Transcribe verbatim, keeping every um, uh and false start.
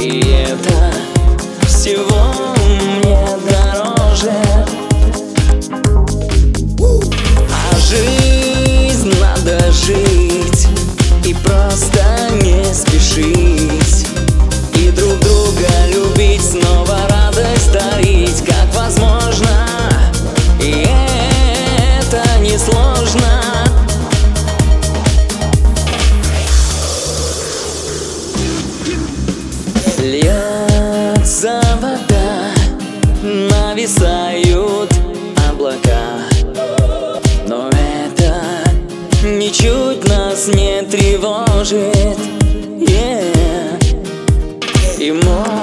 И это всего мне дороже. А жизнь надо жить и просто не спешить, и друг друга любить, снова радость дарить, как возможно, и это несложно. Льется вода, нависают облака, но это ничуть нас не тревожит, yeah. И мой